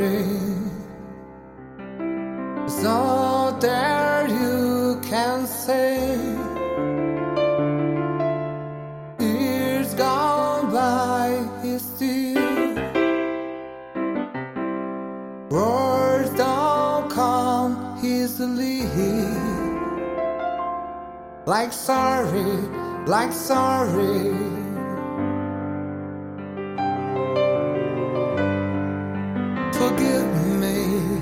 sorry. It's all there you can say. Years gone by, he's still. Words don't come easily. Like sorry, like sorry. Forgive me.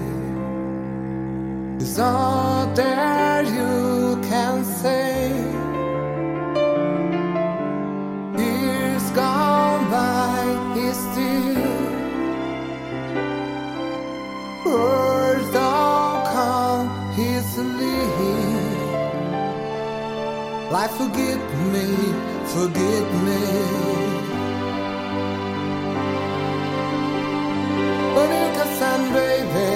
It's all there you can say. Years gone by, he's still. Words don't come easily. Like forgive me, forgive me. Monica San, baby,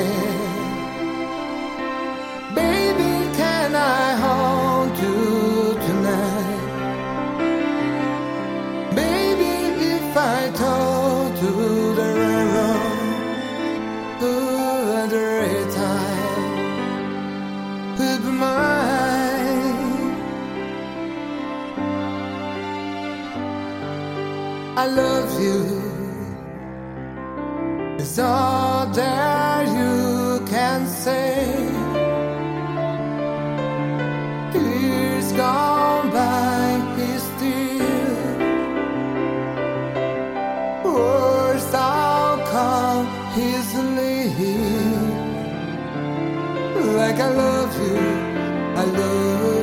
baby, can I hold you tonight? Baby, if I told you the wrong, the right time would be mine. I love you. It's all there you can say. Years gone by, he's still. Words don't come easily. Like I love you, I love you.